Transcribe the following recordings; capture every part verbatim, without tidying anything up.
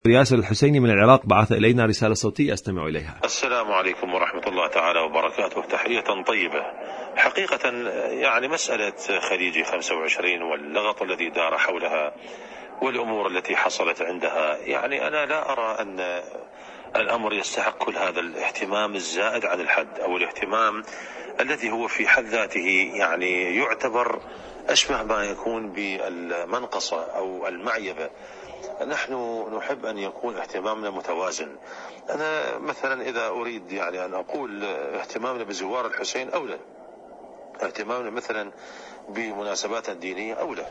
ياسر الحسيني من العراق بعث إلينا رسالة صوتية أستمع إليها. السلام عليكم ورحمة الله تعالى وبركاته. تحية طيبة. حقيقة يعني مسألة خليجي خمسة وعشرين واللغط الذي دار حولها والأمور التي حصلت عندها، يعني أنا لا أرى أن الأمر يستحق كل هذا الاهتمام الزائد عن الحد، أو الاهتمام الذي هو في حد ذاته يعني يعتبر أشبه ما يكون بالمنقصة أو المعيبة. نحن نحب أن يكون اهتمامنا متوازن. أنا مثلا إذا أريد يعني أن أقول اهتمامنا بزوار الحسين أولى، اهتمامنا مثلا بمناسبات دينية أولى.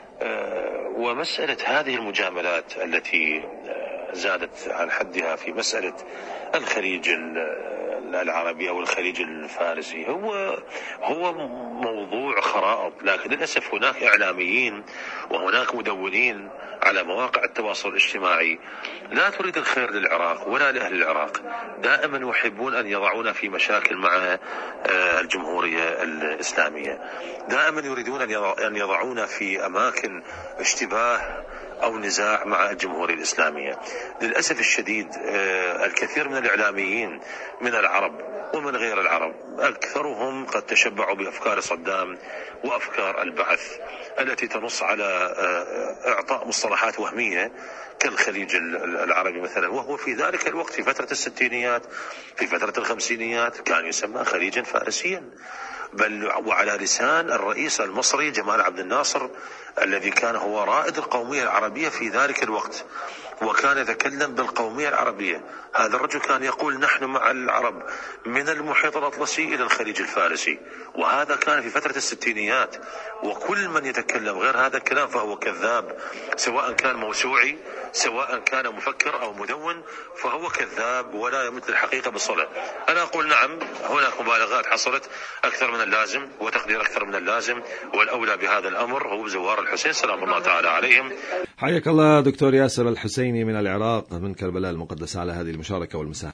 ومسألة هذه المجاملات التي زادت عن حدها في مسألة الخليج العربي أو الخليج الفارسي هو هو موضوع خرائط، لكن للأسف هناك إعلاميين وهناك مدونين على مواقع التواصل الاجتماعي لا تريد الخير للعراق ولا لأهل العراق، دائما يحبون أن يضعونا في مشاكل مع الجمهورية الإسلامية، دائما يريدون أن يضعونا في أماكن اشتباه أو نزاع مع الجمهورية الإسلامية. للأسف الشديد الكثير من الإعلاميين من العرب ومن غير العرب أكثرهم قد تشبعوا بأفكار صدام وأفكار البعث التي تنص على إعطاء مصطلحات وهمية كالخليج العربي مثلا، وهو في ذلك الوقت في فترة الستينيات في فترة الخمسينيات كان يسمى خليجا فارسيا، بل وعلى لسان الرئيس المصري جمال عبد الناصر الذي كان هو رائد القومية العربية في ذلك الوقت وكان يتكلم بالقومية العربية. هذا الرجل كان يقول نحن مع العرب من المحيط الأطلسي إلى الخليج الفارسي، وهذا كان في فترة الستينيات. وكل من يتكلم غير هذا الكلام فهو كذاب، سواء كان موسوعي سواء كان مفكر أو مدون فهو كذاب ولا يمت الحقيقة بصلة. أنا أقول نعم هناك مبالغات حصلت أكثر من اللازم وتقدير أكثر من اللازم، والأولى بهذا الأمر هو زوار الحسين سلام الله تعالى عليهم. حياك الله دكتور ياسر الحسيني من العراق من كربلاء المقدسة على هذه المشاركة والمساهمة.